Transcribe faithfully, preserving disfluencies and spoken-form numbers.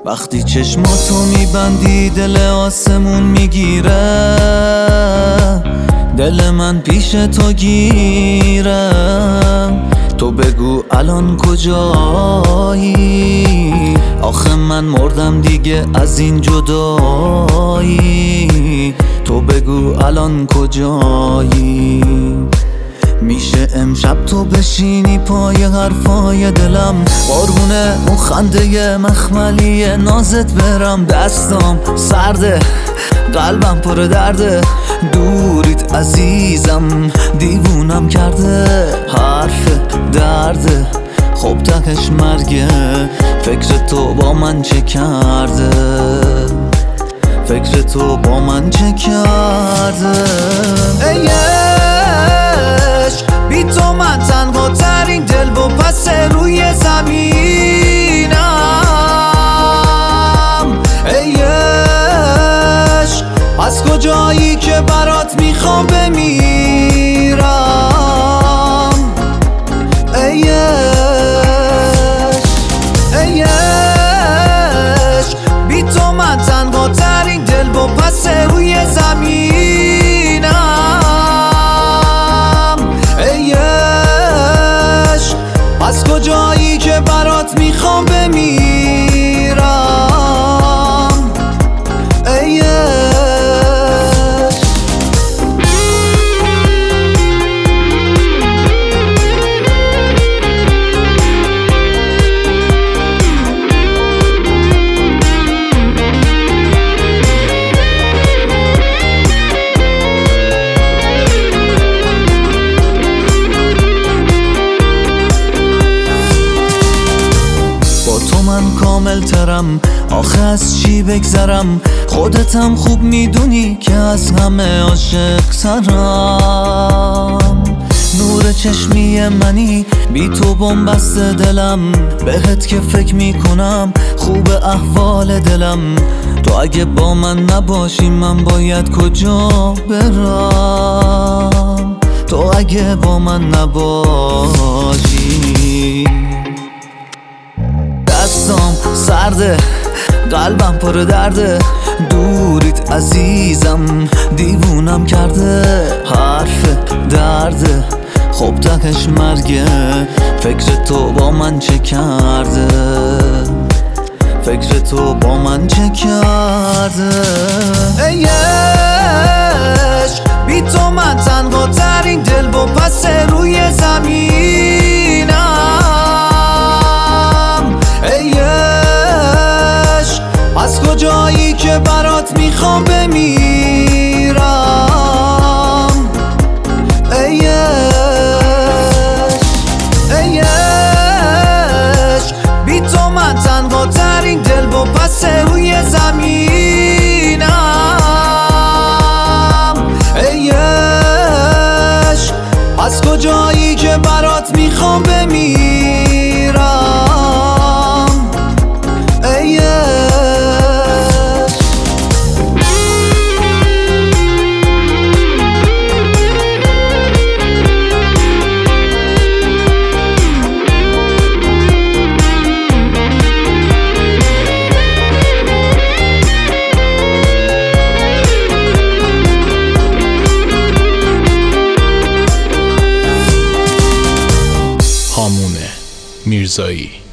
وقتی چشماتو میبندی دل آسمون میگیره، دل من پیش تو گیرم. تو بگو الان کجایی؟ آخه من مردم دیگه از این جدایی. تو بگو الان کجایی؟ میشه امشب تو بشینی پای حرفای دلم، بارونه اون خنده مخملی نازت برم. دستام سرده، قلبم پر درده، دوریت عزیزم دیوونم کرده. حرف درده خب تکش مرگه، فکر تو با من چه کرده؟ فکر تو با من چه کرده؟ ای عشق بی تو من تنها ترین دل و پس روی زمینم. ای عشق از کجایی که برات میخوام بمیرم؟ ای عشق ای عشق بی تو من تنها ترین دل و پس روی زمینم. ای عشق از کجایی که برات میخوام بمیرم؟ ای کامل ترم، آخه از چی بگذرم؟ خودتم خوب میدونی که از همه عاشق ترم. نور چشمی منی بی تو بنبست دلم، بهت که فکر میکنم خوب احوال دلم. تو اگه با من نباشی من باید کجا برم؟ تو اگه با من نباشی دستام سرده، قلبم پر درده، دوریت عزیزم دیوونم کرده. حرف درده خب تکش مرگه، فکر تو با من چه کرده؟ فکر تو با من چه کرده؟ ای عشق بی تو من تنها ترین دل و پس روی زمینم. ای عشق از کجایی که برات میخوام بمیرم؟ ای عشق ای عشق بی تو من تنها ترین دل و پس روی زمینم. ای عشق از کجایی که برات میخوام بمیرم؟ ای عشق هامون میرزایی.